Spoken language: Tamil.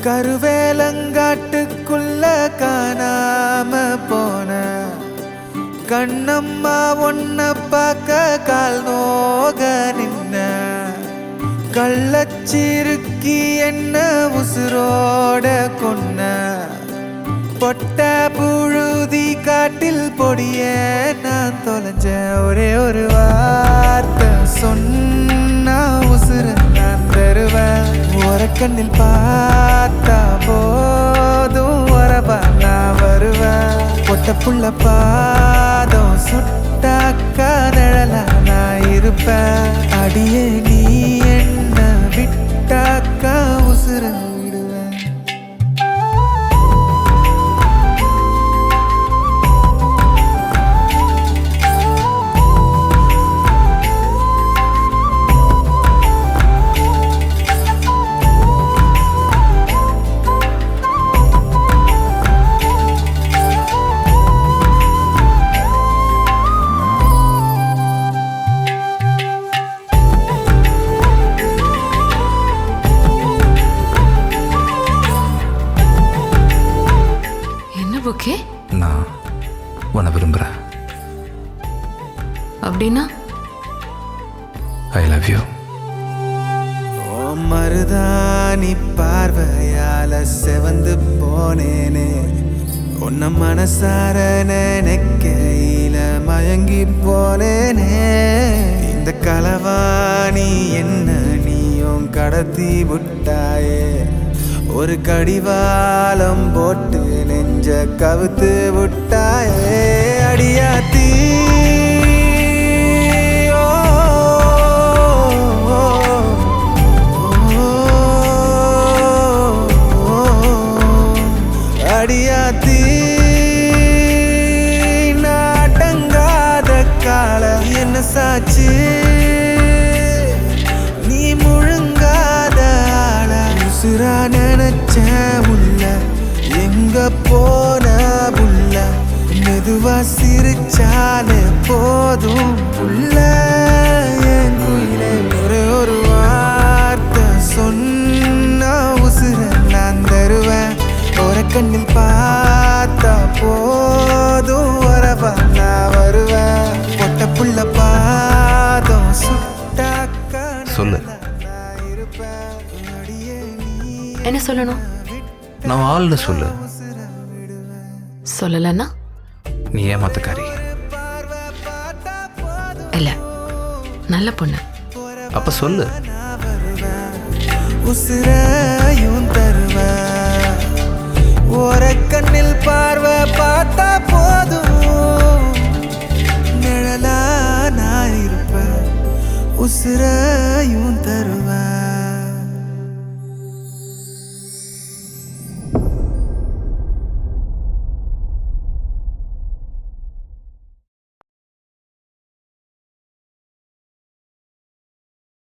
கருவேலங்காட்டுக்குள்ள காணாம போன கண்ணம்மா ஒன்ன பார்க்க கால் நோக நின்ன கள்ளச்சிருக்கி என்ன உசுரோட கொன்ன பொட்ட புழுதி காட்டில் பொடிய நான் தொலைஞ்ச ஒரே ஒரு வார்த்தை சொன்னா உசுறு நான் தருவேன் கண்ணில் பார்த்தா போதும் வரவா நான் வருவேன் பொட்ட புள்ள பாதம் சுட்டாக்கா நிழலா நான் இருப்பேன் அடியே நீ என்ன விட்டாக்கா உசுர விடுவேன் ஓகே நான் உன்னை விரும்புகிறேன். அப்படின்னா ஐ லவ் யூ. மருதாணி பார்வையால செவந்து போனேனே உன்ன மனசார நினைக்கையில மயங்கி போனேனே இந்த களவாணி என்ன நீயும் கடத்தி விட்டாயே ஒரு கடிவாளம் போட்டு நெஞ்ச கவுத்து விட்டாயே அடியாத்தி அடியாத்தி நாட்டங்காத கால என்ன சாச்சு நீ முழுங்காத ஆள உசுரா நினைச்ச உள்ள எங்க போன புள்ள மெதுவா சிரிச்சாலே போதும் புள்ள என் குயிலே ஒரு வார்த்தை சொன்னா உசுர நான் தருவேன் கண்ணில் பார்த்தா போதும் வரவா நான் வருவேன் பொட்ட புள்ள பாதம் சுட்டாக்கா சொல்லு. என்ன சொல்லணும்? நான் ஆள்னு சொல்லு. சொல்லலன்னா நீ ஏமாத்தக்காரி. இல்ல நல்ல பொண்ணு. அப்ப சொல்லு. உசுரையும் தருவேன் கண்ணில் பார்வை பார்த்தா போதும் நிழலா நான் இருப்பேன் உசுரையும் தருவேன்.